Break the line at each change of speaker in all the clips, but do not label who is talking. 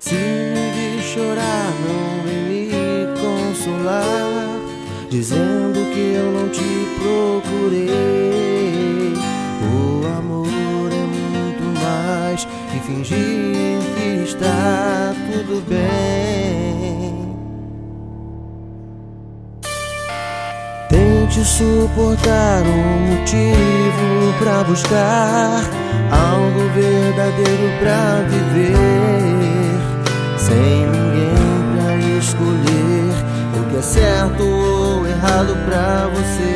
Se me vi chorar, não vem me consolar, dizendo que eu não te procurei. O amor é muito mais que fingir que está tudo bem. Tente suportar um motivo pra buscar algo verdadeiro pra viver, sem ninguém pra escolher o que é certo ou errado pra você.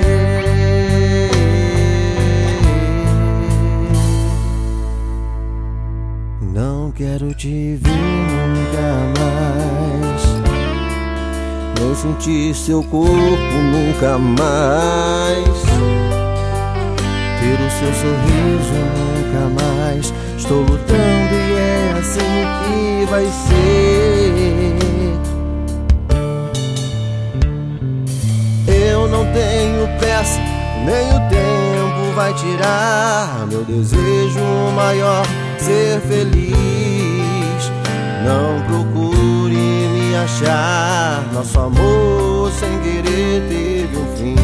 Não quero te ver nunca mais, nem sentir seu corpo nunca mais, ter o seu sorriso nunca mais. Estou lutando e é assim que vai ser. Eu não tenho pressa, nem o tempo vai tirar meu desejo maior, ser feliz. Não procure me achar, nosso amor sem querer teve um fim.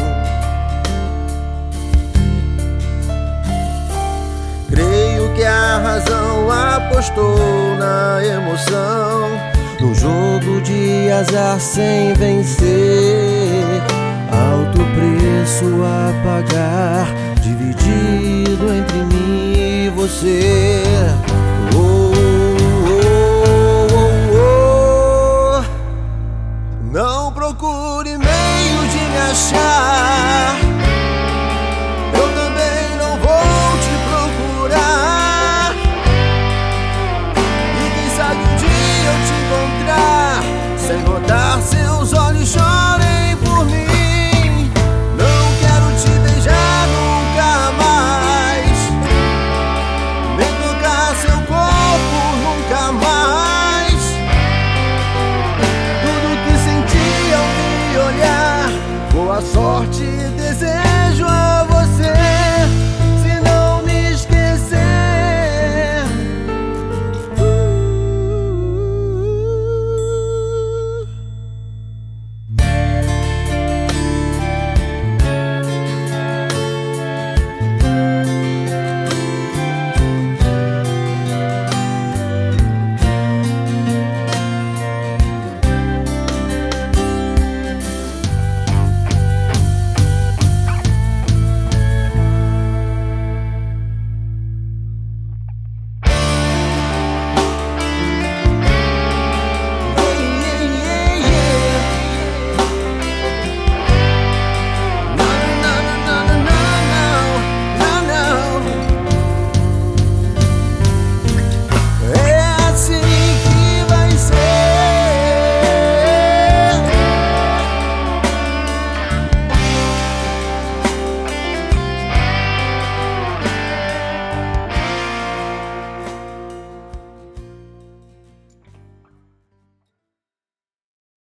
Creio que a razão apostou na emoção, num jogo de azar sem vencer. Alto preço a pagar, dividido entre mim e você.